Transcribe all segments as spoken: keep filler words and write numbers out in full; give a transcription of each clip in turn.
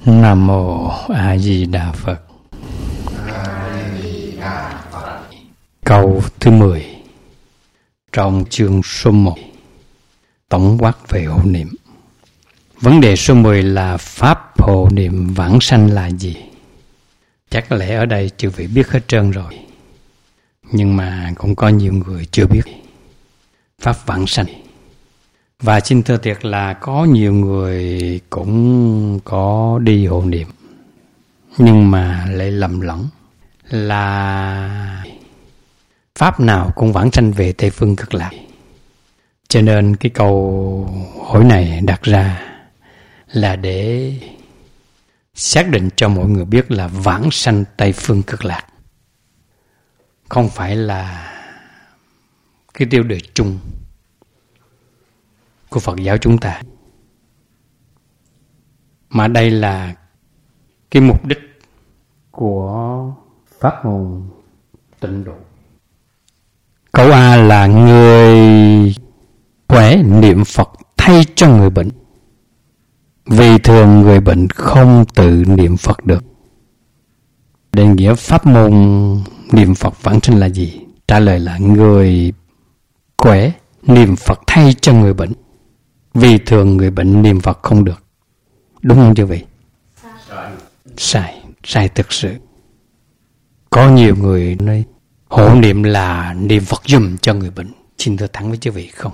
Nam Mô A Di Đà Phật. Câu thứ mười trong chương số một, tổng quát về hộ niệm. Vấn đề số mười là pháp hộ niệm vãng sanh là gì? Chắc có lẽ ở đây chư vị biết hết trơn rồi, nhưng mà cũng có nhiều người chưa biết pháp vãng sanh. Và xin thưa thiệt là có nhiều người cũng có đi hộ niệm, nhưng mà lại lầm lẫn là pháp nào cũng vãng sanh về Tây Phương Cực Lạc. Cho nên cái câu hỏi này đặt ra là để xác định cho mọi người biết là vãng sanh Tây Phương Cực Lạc không phải là cái tiêu đề chung của Phật giáo chúng ta, mà đây là cái mục đích của pháp môn tịnh độ. Câu A là người khỏe niệm Phật thay cho người bệnh, vì thường người bệnh không tự niệm Phật được. Định nghĩa pháp môn niệm Phật vãng sanh là gì? Trả lời là người khỏe niệm Phật thay cho người bệnh, vì thường người bệnh niệm Phật không được. Đúng không chứ vị? Sai. Sai, sai thực sự. Có nhiều người nói hộ niệm là niệm Phật dùm cho người bệnh. Xin thưa thẳng với chư vị không.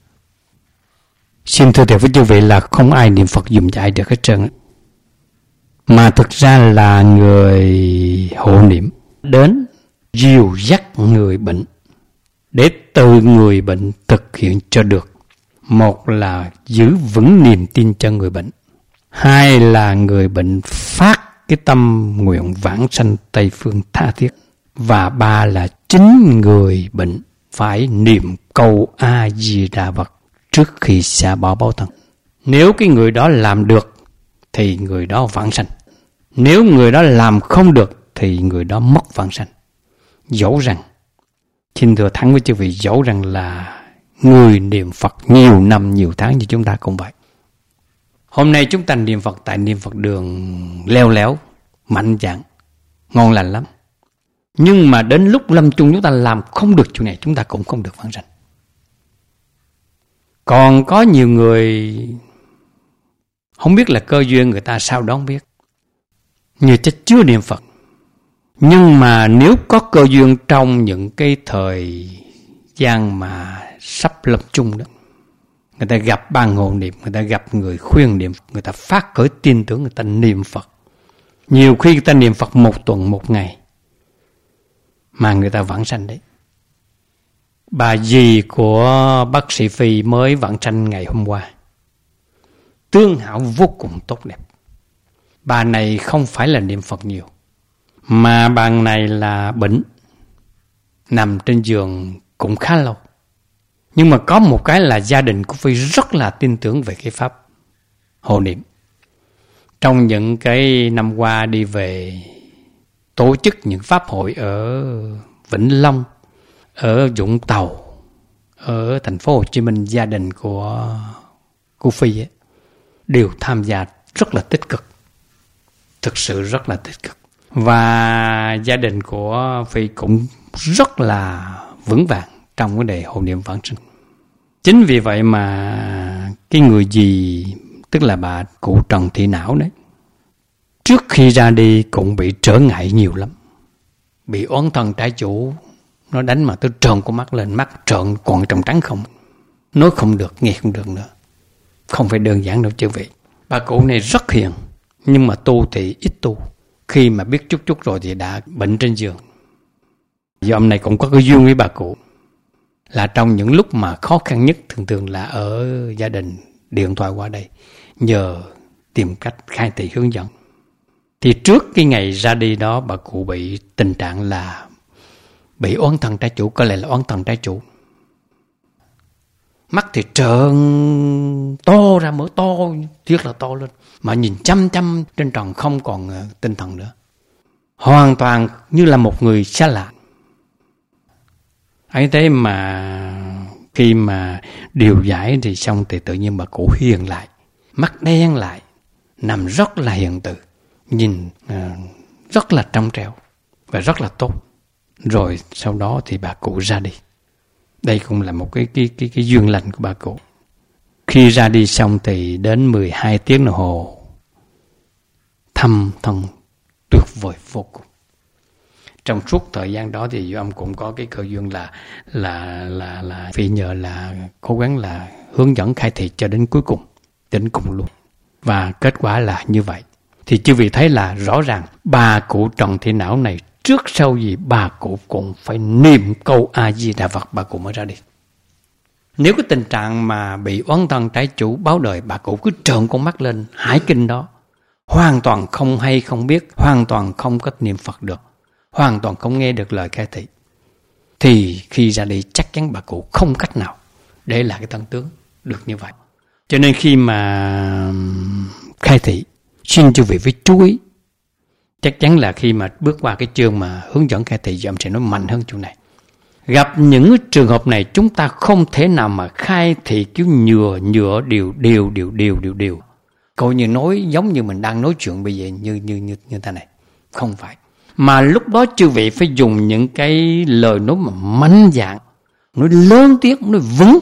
Xin thưa thiệt với chư vị là không ai niệm Phật dùm cho ai được hết trơn. Mà thực ra là người hộ niệm đến dìu dắt người bệnh để từ người bệnh thực hiện cho được. Một là giữ vững niềm tin cho người bệnh, hai là người bệnh phát cái tâm nguyện vãng sanh Tây Phương tha thiết, và ba là chính người bệnh phải niệm câu A Di Đà Phật trước khi xả bỏ báo thân. Nếu cái người đó làm được thì người đó vãng sanh, nếu người đó làm không được thì người đó mất vãng sanh. Dẫu rằng, xin thưa thẳng với chư vị, dẫu rằng là người niệm Phật nhiều năm nhiều tháng như chúng ta cũng vậy. Hôm nay chúng ta niệm Phật tại niệm Phật đường leo léo, mạnh dạn, ngon lành lắm. Nhưng mà đến lúc lâm chung chúng ta làm không được chuyện này, chúng ta cũng không được vãng sanh. Còn có nhiều người không biết là cơ duyên người ta sao đó không biết, như chắc chưa niệm Phật. Nhưng mà nếu có cơ duyên trong những cái thời gian mà sắp lâm chung đó, người ta gặp ban hộ niệm, người ta gặp người khuyên niệm, người ta phát khởi tin tưởng, người ta niệm Phật. Nhiều khi người ta niệm Phật một tuần, một ngày mà người ta vãng sanh đấy. Bà dì của bác sĩ Phi mới vãng sanh ngày hôm qua, tương hảo vô cùng tốt đẹp. Bà này không phải là niệm Phật nhiều, mà bà này là bệnh, nằm trên giường cũng khá lâu. Nhưng mà có một cái là gia đình của Phi rất là tin tưởng về cái pháp hộ niệm. Trong những cái năm qua đi về tổ chức những pháp hội ở Vĩnh Long, ở Vũng Tàu, ở thành phố Hồ Chí Minh, gia đình của của Phi ấy, đều tham gia rất là tích cực, thực sự rất là tích cực. Và gia đình của Phi cũng rất là vững vàng trong vấn đề hộ niệm vãng sanh. Chính vì vậy mà cái người dì, tức là bà cụ Trần Thị Não đấy, trước khi ra đi cũng bị trở ngại nhiều lắm. Bị oán thần trái chủ, nó đánh mà tôi trợn con mắt lên, mắt trợn còn trong trắng không. Nói không được, nghe không được nữa. Không phải đơn giản đâu chư vị. Bà cụ này rất hiền, nhưng mà tu thì ít tu. Khi mà biết chút chút rồi thì đã bệnh trên giường. Do hôm nay cũng có cái duyên với bà cụ, là trong những lúc mà khó khăn nhất thường thường là ở gia đình điện thoại qua đây nhờ tìm cách khai thị hướng dẫn. Thì trước cái ngày ra đi đó, bà cụ bị tình trạng là bị oán thần trái chủ, có lẽ là oán thần trái chủ. Mắt thì trợn to ra, mở to, thiết là to lên, mà nhìn chăm chăm trên trần, không còn tinh thần nữa. Hoàn toàn như là một người xa lạ. Ấy thế mà khi mà điều giải thì xong thì tự nhiên bà cụ hiền lại, mắt đen lại, nằm rất là hiền từ, nhìn uh, rất là trong trẻo và rất là tốt. Rồi sau đó thì bà cụ ra đi. Đây cũng là một cái cái cái cái duyên lành của bà cụ. Khi ra đi xong thì đến mười hai tiếng đồng hồ, thâm thông tuyệt vời vô cùng. Trong suốt thời gian đó thì ông cũng có cái cơ duyên là là là là Phi nhờ là cố gắng là hướng dẫn khai thị cho đến cuối cùng, đến cùng luôn. Và kết quả là như vậy. Thì chư vị thấy là rõ ràng bà cụ Trần Thị Não này trước sau gì bà cụ cũng phải niệm câu A Di Đà Phật bà cụ mới ra đi. Nếu cái tình trạng mà bị oán thân trái chủ báo đời, bà cụ cứ trợn con mắt lên hải kinh đó, hoàn toàn không hay không biết, hoàn toàn không có niệm Phật được, hoàn toàn không nghe được lời khai thị, thì khi ra đi chắc chắn bà cụ không cách nào để lại cái thân tướng được như vậy. Cho nên khi mà khai thị, xin chư vị phải chú ý. Chắc chắn là khi mà bước qua cái chương mà hướng dẫn khai thị, ông sẽ nói mạnh hơn chỗ này. Gặp những trường hợp này chúng ta không thể nào mà khai thị kiểu nhựa nhựa điều điều điều điều điều điều. Coi như nói giống như mình đang nói chuyện bây giờ như như như như thế này. Không phải. Mà lúc đó chư vị phải dùng những cái lời nói mà mạnh dạn, nói lớn tiếng, nói vững,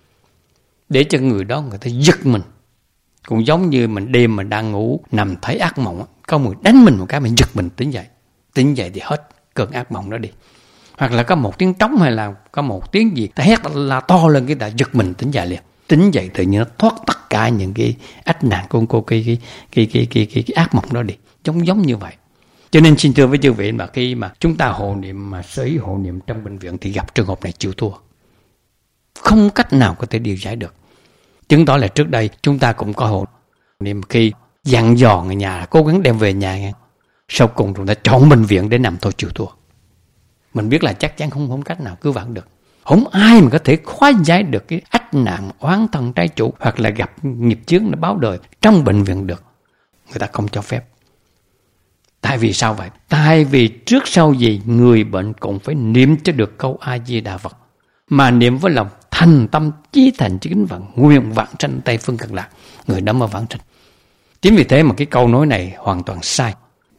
để cho người đó người ta giật mình. Cũng giống như mình đêm mình đang ngủ, nằm thấy ác mộng, có người đánh mình một cái mình giật mình tỉnh dậy. Tỉnh dậy thì hết cơn ác mộng đó đi. Hoặc là có một tiếng trống hay là có một tiếng gì ta hét là to lên cái ta giật mình tỉnh dậy liền. Tỉnh dậy tự nhiên nó thoát tất cả những cái ách nạn của cô cái cái cái cái cái cái, cái ác mộng đó đi. Giống giống như vậy. Cho nên xin thưa với chư vị, mà khi mà chúng ta hộ niệm mà sơ ý hộ niệm trong bệnh viện thì gặp trường hợp này chịu thua. Không cách nào có thể điều giải được. Chứng tỏ là trước đây chúng ta cũng có hộ niệm khi dặn dò người nhà cố gắng đem về nhà nghe. Sau cùng chúng ta chọn bệnh viện để nằm thôi chịu thua. Mình biết là chắc chắn không không cách nào cứu vãn được. Không ai mà có thể hóa giải được cái ách nạn oán thân trái chủ hoặc là gặp nghiệp chướng nó báo đời trong bệnh viện được. Người ta không cho phép. Tại vì sao vậy? Tại vì trước sau gì người bệnh cũng phải niệm cho được câu A Di Đà Phật, mà niệm với lòng thành tâm chí thành chí kính và nguyện vãng sanh Tây Phương Cực Lạc, người đó mới vãng sanh. Chính vì thế mà cái câu nói này hoàn toàn sai,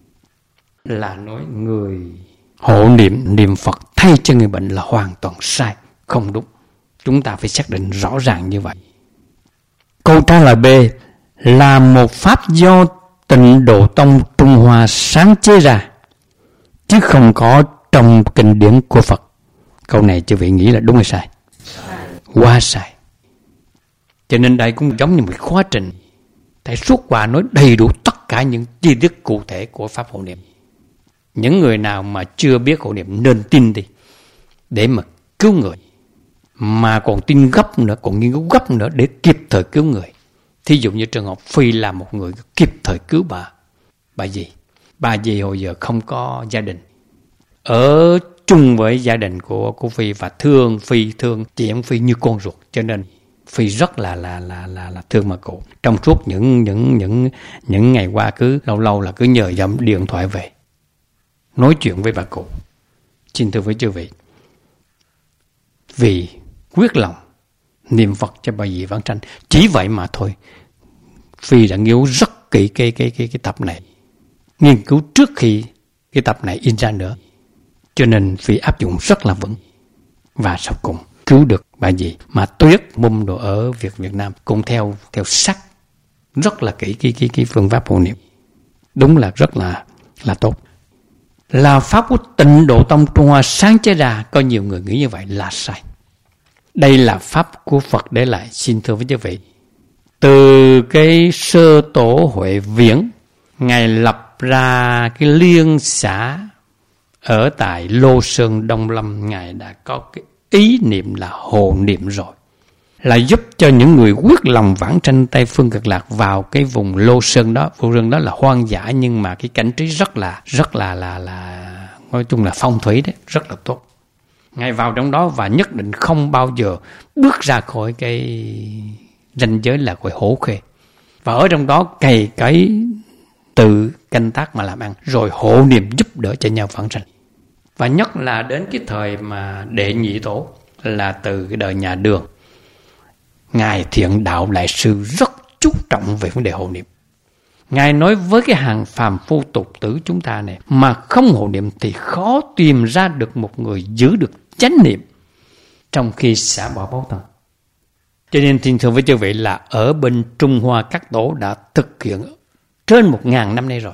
là nói người hộ niệm niệm Phật thay cho người bệnh là hoàn toàn sai, không đúng. Chúng ta phải xác định rõ ràng như vậy. Câu trả lời B là một pháp do Tịnh Độ Tông Trung Hoa sáng chế ra, chứ không có trong kinh điển của Phật. Câu này chư vị nghĩ là đúng hay sai? Quá sai. Cho nên đây cũng giống như một khóa trình. Thầy suốt qua nói đầy đủ tất cả những chi tiết cụ thể của pháp hộ niệm. Những người nào mà chưa biết hộ niệm nên tin đi, để mà cứu người. Mà còn tin gấp nữa, còn nghiên cứu gấp nữa để kịp thời cứu người. Thí dụ như trường hợp Phi là một người kịp thời cứu bà. Bà gì? Bà gì hồi giờ không có gia đình, ở chung với gia đình của của Phi và thương Phi, thương chị em Phi như con ruột, cho nên Phi rất là là là là là thương bà cụ. Trong suốt những những những những ngày qua cứ lâu lâu là cứ nhờ dòng điện thoại về nói chuyện với bà cụ. Xin thưa với chư vị, vì quyết lòng niệm Phật cho bà dì vãng sanh, chỉ vậy mà thôi, Phi đã nghiên cứu rất kỹ cái cái cái cái tập này, nghiên cứu trước khi cái tập này in ra nữa, cho nên Phi áp dụng rất là vững và sau cùng cứu được bà dì. Mà Tuyết môn đồ ở Việt Việt Nam cũng theo theo sắc rất là kỹ cái cái cái phương pháp hộ niệm, đúng là rất là là tốt. Là pháp của Tịnh Độ Tông Trung Hoa sáng chế ra, có nhiều người nghĩ như vậy là sai. Đây là pháp của Phật để lại. Xin thưa với quý vị, từ cái sơ tổ Huệ Viễn, Ngài lập ra cái liên xã ở tại Lô Sơn Đông Lâm, Ngài đã có cái ý niệm là hộ niệm rồi, là giúp cho những người quyết lòng vãng sanh Tây Phương Cực Lạc vào cái vùng Lô Sơn đó. Vùng rừng đó là hoang dã nhưng mà cái cảnh trí rất là rất là là là nói chung là phong thủy đấy, rất là tốt. Ngài vào trong đó và nhất định không bao giờ bước ra khỏi cái ranh giới là khỏi hổ khê, và ở trong đó cày cấy tự canh tác mà làm ăn, rồi hộ niệm giúp đỡ cho nhau vãng sanh. Và nhất là đến cái thời mà đệ nhị tổ, là từ cái đời nhà Đường, Ngài Thiện Đạo Đại Sư rất chú trọng về vấn đề hộ niệm. Ngài nói với cái hàng phàm phu tục tử chúng ta này, mà không hộ niệm thì khó tìm ra được một người giữ được chánh niệm trong khi xả bỏ báo thân. Cho nên xin thưa với chư vị là ở bên Trung Hoa các tổ đã thực hiện trên một ngàn năm nay rồi.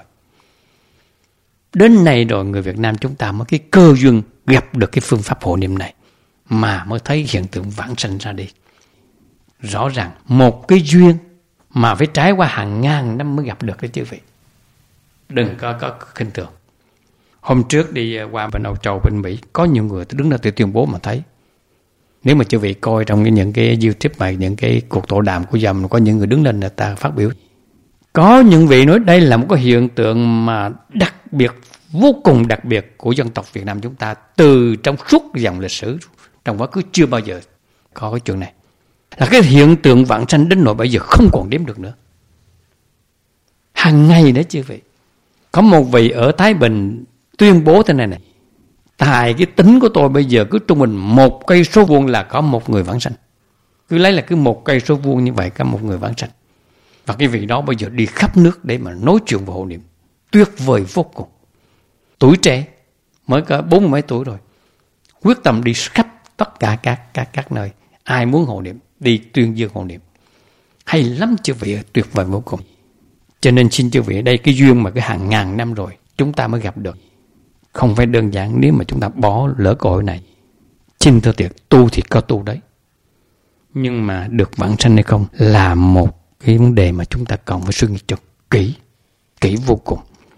Đến nay rồi người Việt Nam chúng ta mới cái cơ duyên gặp được cái phương pháp hộ niệm này mà mới thấy hiện tượng vãng sanh ra đi. Rõ ràng một cái duyên mà phải trải qua hàng ngàn năm mới gặp được đấy chư vị. Đừng có có khinh thường. Hôm trước đi qua bên Âu Châu, bên Mỹ, có nhiều người đứng ra tự tuyên bố mà thấy. Nếu mà chư vị coi trong những cái YouTube mà những cái cuộc tọa đàm của dòng, có những người đứng lên người ta phát biểu. Có những vị nói đây là một cái hiện tượng mà đặc biệt, vô cùng đặc biệt của dân tộc Việt Nam chúng ta từ trong suốt dòng lịch sử, trong quá khứ chưa bao giờ có cái chuyện này. Là cái hiện tượng vãng sanh đến nỗi bây giờ không còn đếm được nữa. Hàng ngày đấy chư vị. Có một vị ở Thái Bình tuyên bố thế này này: tại cái tính của tôi bây giờ cứ trung bình một cây số vuông là có một người vãng sanh. Cứ lấy là cứ một cây số vuông như vậy có một người vãng sanh. Và cái vị đó bây giờ đi khắp nước để mà nói chuyện về hộ niệm. Tuyệt vời vô cùng. Tuổi trẻ, mới có bốn mươi mấy tuổi rồi, quyết tâm đi khắp tất cả các, các, các nơi. Ai muốn hộ niệm, đi tuyên dương hộ niệm. Hay lắm chư vị, tuyệt vời vô cùng. Cho nên xin chư vị, đây cái duyên mà cái hàng ngàn năm rồi chúng ta mới gặp được. Không phải đơn giản nếu mà chúng ta bỏ lỡ cơ hội này. Xin thưa thiệt, tu thì có tu đấy. Nhưng mà được vãng sanh hay không là một cái vấn đề mà chúng ta cần phải suy nghĩ cho kỹ, kỹ vô cùng.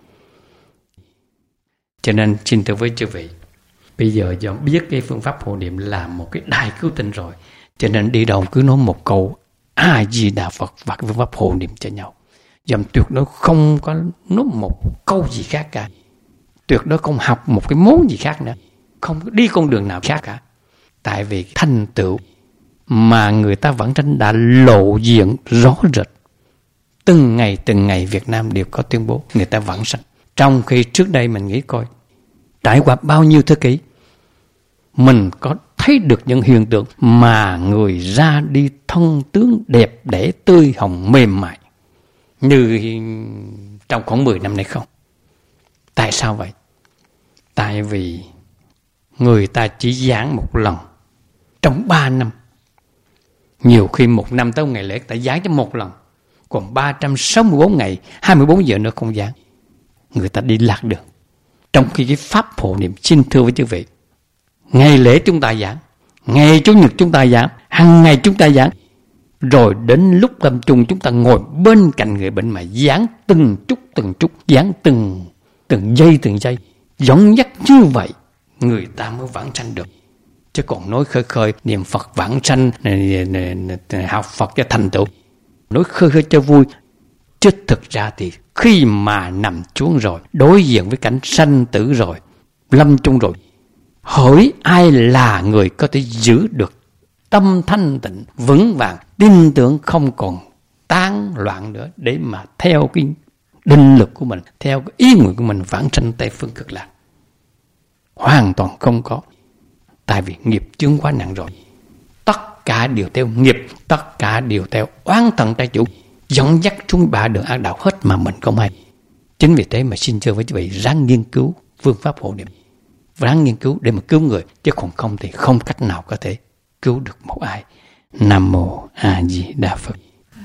Cho nên xin thưa với chư vị, bây giờ do biết cái phương pháp hộ niệm là một cái đại cứu tinh rồi, cho nên đi đâu cứ nói một câu A Di Đà Phật và cái phương pháp hộ niệm cho nhau. Dòng tuyệt đối không có nói một câu gì khác cả. Tuyệt đối không học một cái món gì khác nữa. Không đi con đường nào khác cả. Tại vì thành tựu mà người ta vẫn tranh đã lộ diện rõ rệt. Từng ngày từng ngày Việt Nam đều có tuyên bố người ta vãng sanh. Trong khi trước đây mình nghĩ coi, trải qua bao nhiêu thế kỷ, mình có thấy được những hiện tượng mà người ra đi thân tướng đẹp đẽ tươi hồng mềm mại như trong khoảng mười năm nay không? Tại sao vậy? Tại vì người ta chỉ giảng một lần trong ba năm. Nhiều khi một năm tới một ngày lễ ta giảng cho một lần, còn ba trăm sáu mươi bốn ngày, hai mươi bốn giờ nữa không giảng. Người ta đi lạc đường. Trong khi cái pháp hộ niệm, xin thưa với chư vị, ngày lễ chúng ta giảng, ngày Chủ nhật chúng ta giảng, hàng ngày chúng ta giảng, rồi đến lúc lâm chung chúng ta ngồi bên cạnh người bệnh mà giảng từng chút từng chút, giảng từng từng giây từng giây, dẫn dắt như vậy người ta mới vãng sanh được. Chứ còn nói khơi khơi niệm Phật vãng sanh, học Phật cho thành tựu, nói khơi khơi cho vui, chứ thực ra thì khi mà nằm xuống rồi, đối diện với cảnh sanh tử rồi, lâm chung rồi, hỏi ai là người có thể giữ được tâm thanh tịnh vững vàng, tin tưởng không còn tán loạn nữa, để mà theo cái định lực của mình, theo cái ý nguyện của mình vãng sanh Tây Phương Cực Lạc. Hoàn toàn không có. Tại vì nghiệp chướng quá nặng rồi. Tất cả đều theo nghiệp, tất cả đều theo oán thần trái chủ, dẫn dắt xuống ba đường ác đạo hết mà mình không hay. Chính vì thế mà xin thưa với quý vị, ráng nghiên cứu phương pháp hộ niệm, ráng nghiên cứu để mà cứu người, chứ còn không thì không cách nào có thể cứu được một ai. Nam mô A Di Đà Phật.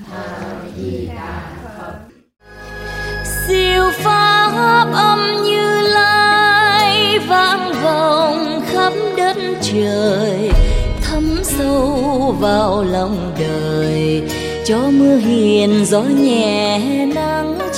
Siêu pháp âm Như Lai vang vọng khắp đất trời, thấm sâu vào lòng đời, cho mưa hiền gió nhẹ nắng